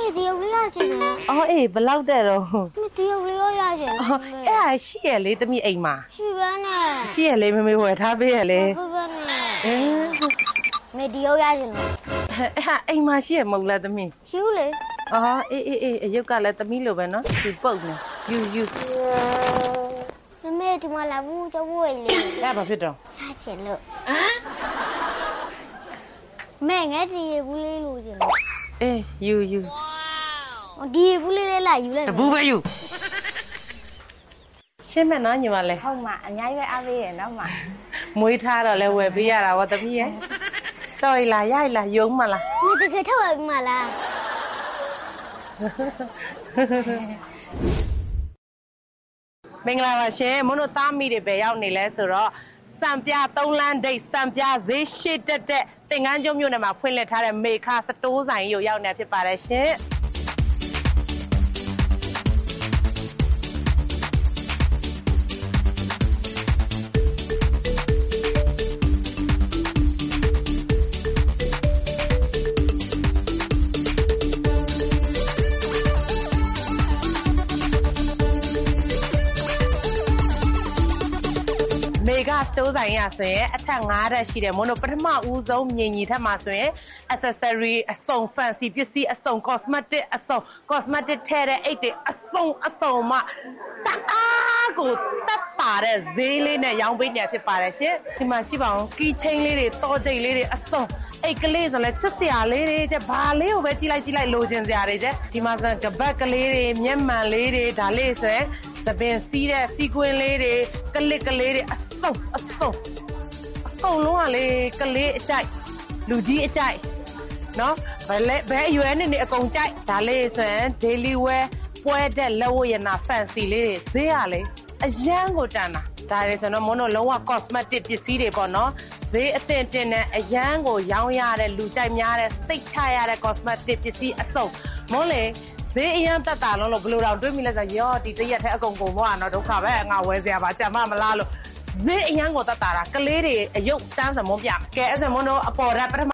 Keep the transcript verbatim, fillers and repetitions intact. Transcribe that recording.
မေဒီရောက်လေးရချင်တယ်အော်အေးဘလောက်တဲ့တော့မေဒီရောက်လေးရချင်တယ်အဲ့ဒါရှိရလေသမီးအိမ်မှာရှိပါနဲ့ရှိရလေမမေဝယ်ထားပေးရလေဟုတ်ပါနဲ့အင်းမေဒီရောက်ရချင်တယ်အဲ့ဟာအိမ်မှာရှိရမဟုတ်လားသမီးရှိဦးလေအော်အေးအေးအေးအယုတ်ကလည်းသမီးလိုပဲနော်သူပုတ်နေယူယူမမေဒီမှာလာဘူးကျဝဲလေအဲ့ဘာဖြစ်တော့ရချင်လို့ဟမ်မဲငါဒီရဘူးလေးလို့ချင်လို့အေးယူယူဒီရဘူးလေးလေးလာယူလိုက်တဘူးပဲယူရှင်းမဲ့နော်ညီမလေးဟုတ်မှာအများကြီးပဲအားပေးရနော်မမွေးထားတော့လဲဝယ်ပေးရတာဗောသမီးရဲ့တော်ရလားရရလားယုံမလားမတကယ်ထောက်ရမှာလားမင်္ဂလာပါရှင်မွန်းတို့သားမိတွေပဲရောက်နေလဲဆိုတော့စံပြသုံးလမ်းဒိတ်စံပြဈေးရှိတက်တဲ့တင်ငန်းကျုံမြို့နယ်မှာဖွင့်လှစ်ထားတဲ့မေခစတိုးဆိုင်ကြီးကိုရောက်နေဖြစ်ပါတယ်ရှင်မေဂါစတိုးဆိုင်ရဆိုရင်အထက်၅တက်ရှိတယ်မွန်းတို့ပထမဦးဆုံးမြင်ကြီးထက်မှာဆိုရင် accessory အစုံ fancy ပစ္စည်းအစုံ cosmetic အစုံ cosmetic ထဲတဲ့အိတ်တွေအစုံအစုံမှတအားကိုတက်ပါတဲ့ဈေးလေးနဲ့ရောင်းပေးနေဖြစ်ပါတယ်ရှင်ဒီမှာကြည့်ပါဦးကီချင်းလေးတွေတော်ကြိတ်လေးတွေအစုံအိတ်ကလေးဆိုလဲချစ်စရာလေးတွေကျဘာလေးကိုပဲကြည့်လိုက်ကြည့်လိုက်လိုချင်စရာတွေကျဒီမှာဆိုကပတ်ကလေးတွေမျက်မှန်လေးတွေဒါလေးဆိုရင်သပင်စီးတဲ့စီကွင်းလေးတွေကလစ်ကလေးတွေအစုံအစုံအကုန်လုံးကလေကလေးအကြိုက်လူကြီးအကြိုက်နော်ဘယ်လဲဘယ်အရွယ်နဲ့နေအကုန်ကြိုက်ဒါလေးဆိုရင် daily wear ပွဲတဲ့လက်ဝတ်ရနာ fancy လေးတွေဈေးရလေအရန်ကိုတန်တာဒါလေးဆိုတော့မွန်းတို့လုံးဝ cosmetic ပစ္စည်းတွေပေါ့နော်ဈေးအသင့်တင်တဲ့အရန်ကိုရောင်းရတဲ့လူကြိုက်များတဲ့စိတ်ချရတဲ့ cosmetic ပစ္စည်းအစုံမွန်းလေဈေးအရန်တက်တာလုံးလို့ဘယ်လိုတော့တွေးမိလဲဆိုရောဒီတရက်ထဲအကုန်ကုန်သွားတော့ဒုက္ခပဲငါဝယ်စရာပါကြံမမလားလို့ဈေးအရန်ကိုတက်တာကလေးတွေအယုတ်တန်းစမုံပြကဲအဲ့စမုံတို့အပေါ်ဓာတ်ပထမ